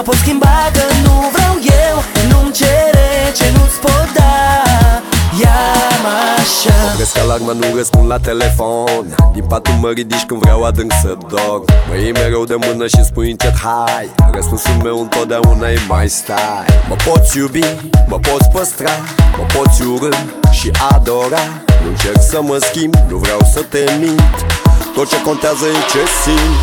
pot schimba, că nu vreau eu. Nu-mi cere ce nu-ți pot da. Ia-mă așa. Opresc alarma, nu răspund la telefon. Din patul mă ridici când vreau adânc să dorm. Mă iei mereu de mână și spui încet hai. Răspunsul meu întotdeauna e mai stai. Mă poți iubi, mă poți păstra, mă poți urâ și adora. Nu încerc să mă schimb, nu vreau să te mint. Tot ce contează e ce simt.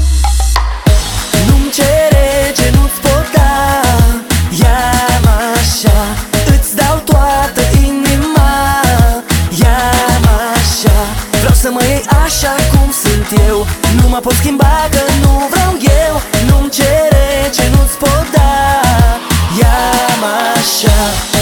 Nu-mi cere ce nu-ți pot da. Ia-mă așa. Îți dau toată inima. Ia-mă așa. Vreau să mă iei așa cum sunt eu. Nu mă pot schimba, că nu vreau eu. Nu-mi cere ce nu-ți pot da. Ia-mă așa.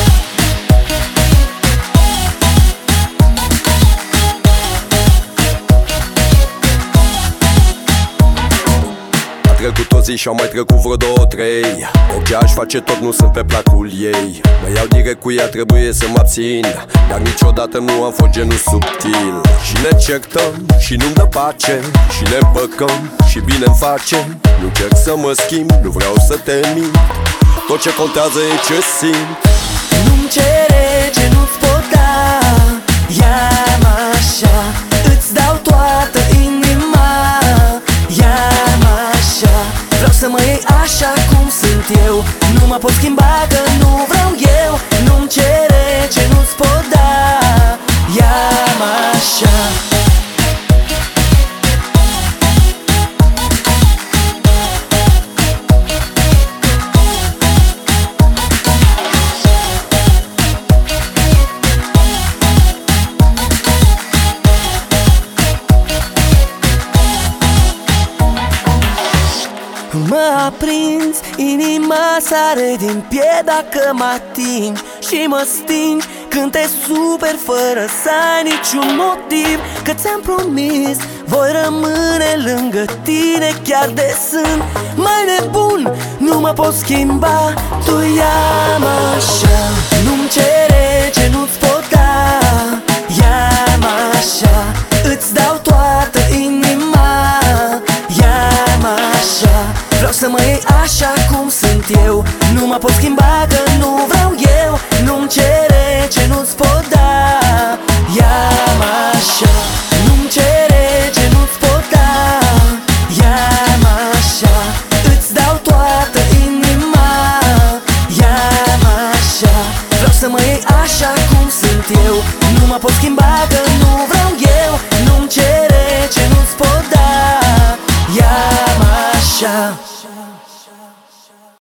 Trecut o zi și-au mai trecut vreo două, trei. Orice aș face tot nu sunt pe placul ei. Mă iau direct cu ea, trebuie să mă abțin. Dar niciodată nu am fost genul subtil. Și ne certăm și nu-mi dă pace. Și ne împăcăm și bine-mi face. Nu încerc să mă schimb, nu vreau să te mint. Tot ce contează e ce simt. Nu-mi cere ce nu-ți pot da. Ia-mă așa. Îți dau toată inima. Ia-mă așa. Vreau să mă iei așa cum sunt eu. Nu mă pot schimba, că nu vreau eu. Nu-mi cere ce nu-ți pot da. Ia-mă așa. Mă aprinzi, inima sare din piept dacă mă atingi. Și mă stingi când te superi fără să ai niciun motiv. Că ți-am promis, voi rămâne lângă tine chiar de sunt mai nebun. Nu mă pot schimba, tu ia-mă așa. Nu-mi cere ce nu-ți